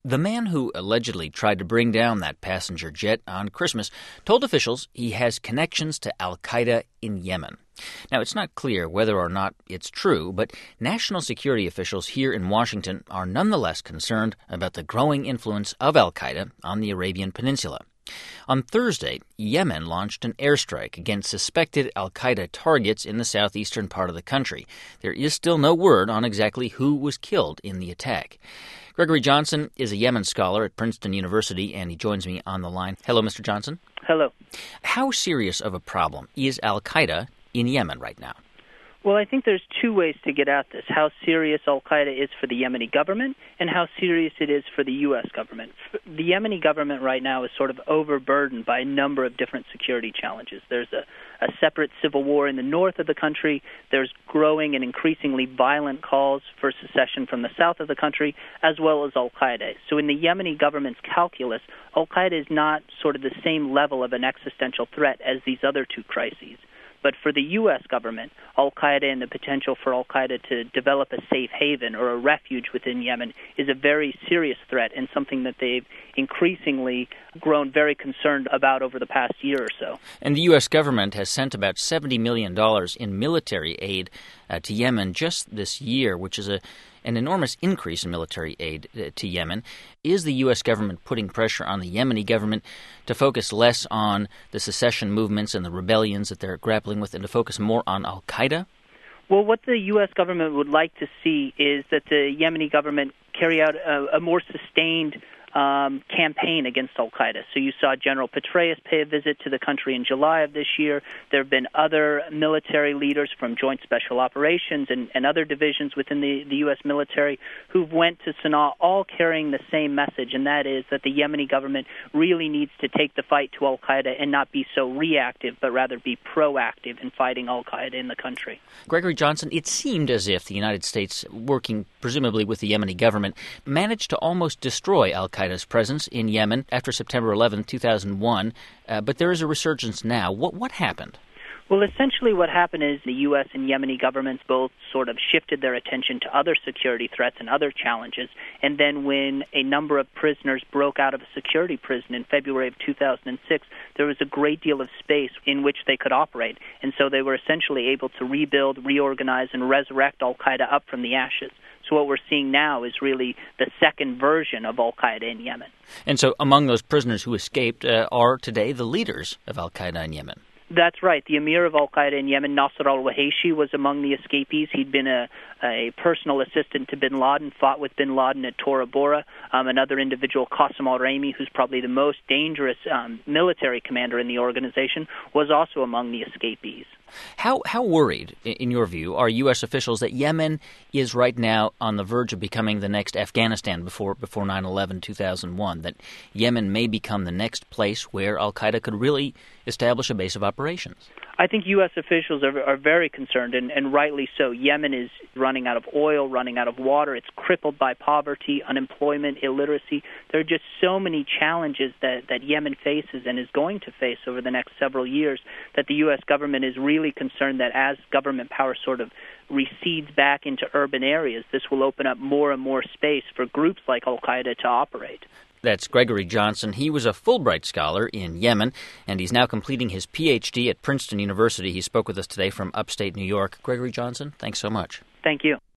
The man who allegedly tried to bring down that passenger jet on Christmas told officials he has connections to al-Qaeda in Yemen. Now, it's not clear whether or not it's true, but national security officials here in Washington are nonetheless concerned about the growing influence of al-Qaeda on the Arabian Peninsula. On Thursday, Yemen launched an airstrike against suspected al-Qaeda targets in the southeastern part of the country. There is still no word on exactly who was killed in the attack. Gregory Johnson is a Yemen scholar at Princeton University, and he joins me on the line. Hello, Mr. Johnson. Hello. How serious of a problem is al-Qaeda in Yemen right now? Well, I think there's two ways to get at this: how serious al-Qaeda is for the Yemeni government and how serious it is for the U.S. government. The Yemeni government right now is sort of overburdened by a number of different security challenges. There's a separate civil war in the north of the country. There's growing and increasingly violent calls for secession from the south of the country, as well as al-Qaeda. So in the Yemeni government's calculus, al-Qaeda is not sort of the same level of an existential threat as these other two crises. But for the U.S. government, al-Qaeda and the potential for al-Qaeda to develop a safe haven or a refuge within Yemen is a very serious threat and something that they've increasingly grown very concerned about over the past year or so. And the U.S. government has sent about $70 million in military aid to Yemen just this year, which is an enormous increase in military aid to Yemen. Is the U.S. government putting pressure on the Yemeni government to focus less on the secession movements and the rebellions that they're grappling with and to focus more on al-Qaeda? Well, what the U.S. government would like to see is that the Yemeni government carry out a more sustained campaign against al-Qaeda. So you saw General Petraeus pay a visit to the country in July of this year. There have been other military leaders from Joint Special Operations and other divisions within the U.S. military who've went to Sana'a, all carrying the same message, and that is that the Yemeni government really needs to take the fight to al-Qaeda and not be so reactive, but rather be proactive in fighting al-Qaeda in the country. Gregory Johnson, it seemed as if the United States, working presumably with the Yemeni government, managed to almost destroy al-Qaeda's presence in Yemen after September 11, 2001, but there is a resurgence now. What happened? Well, essentially what happened is the U.S. and Yemeni governments both sort of shifted their attention to other security threats and other challenges, and then when a number of prisoners broke out of a security prison in February of 2006, there was a great deal of space in which they could operate, and so they were essentially able to rebuild, reorganize, and resurrect al-Qaeda up from the ashes. So what we're seeing now is really the second version of al-Qaeda in Yemen. And so among those prisoners who escaped are today the leaders of al-Qaeda in Yemen. That's right. The emir of al-Qaeda in Yemen, Nasser al-Waheishi, was among the escapees. He'd been a personal assistant to bin Laden, fought with bin Laden at Tora Bora. Another individual, Qasem al-Raimi, who's probably the most dangerous military commander in the organization, was also among the escapees. How worried, in your view, are U.S. officials that Yemen is right now on the verge of becoming the next Afghanistan before 9/11, 2001, that Yemen may become the next place where al-Qaeda could really establish a base of operations? I think U.S. officials are very concerned, and rightly so. Yemen is running out of oil, running out of water. It's crippled by poverty, unemployment, illiteracy. There are just so many challenges that Yemen faces and is going to face over the next several years that the U.S. government is really concerned that as government power sort of recedes back into urban areas, this will open up more and more space for groups like al-Qaeda to operate. That's Gregory Johnson. He was a Fulbright scholar in Yemen, and he's now completing his Ph.D. at Princeton University. He spoke with us today from upstate New York. Gregory Johnson, thanks so much. Thank you.